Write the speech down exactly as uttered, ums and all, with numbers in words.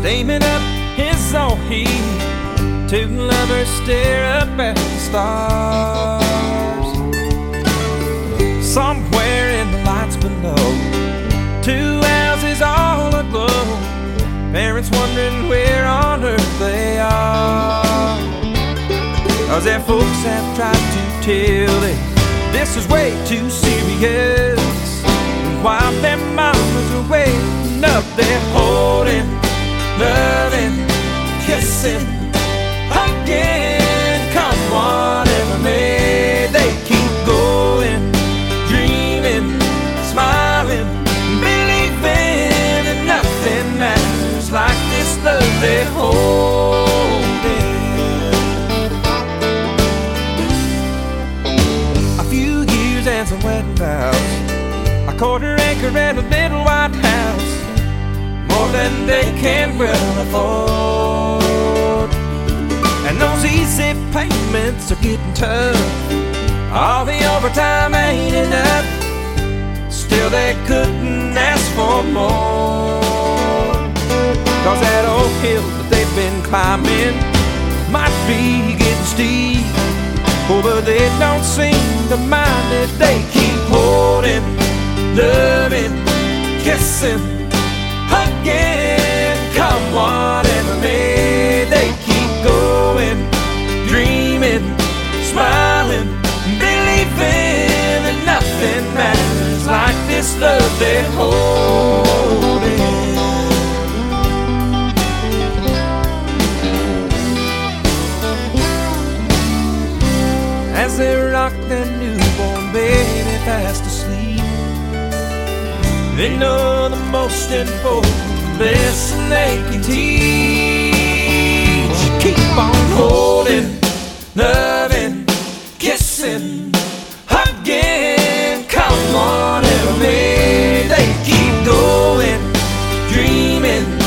aiming up his own heat. Two lovers stare up at the stars. Somewhere in the lights below, two houses all aglow, parents wondering where on earth they are. Cause their folks have tried to tell them this is way too serious. And while their mamas are waiting up, they're holding, loving, kissing, hugging. Come whatever may, they keep going, dreaming, smiling, believing that nothing matters like this love they're holding. A few years and some wedding vows, a quarter acre and a little white house, more than they can well afford. And those easy payments are getting tough, all the overtime ain't enough, still they couldn't ask for more. Cause that old hill that they've been climbing might be getting steep, oh, but they don't seem to mind it. They keep holding, loving, kissing, hugging. Come whatever may, they keep going, dreaming, smiling, believing that nothing matters like this love they're holding. As they rock their newborn baby fast asleep, they know the most important lesson they can teach. Keep on holding, loving, kissing, hugging. Come whatever may, they keep going, dreaming,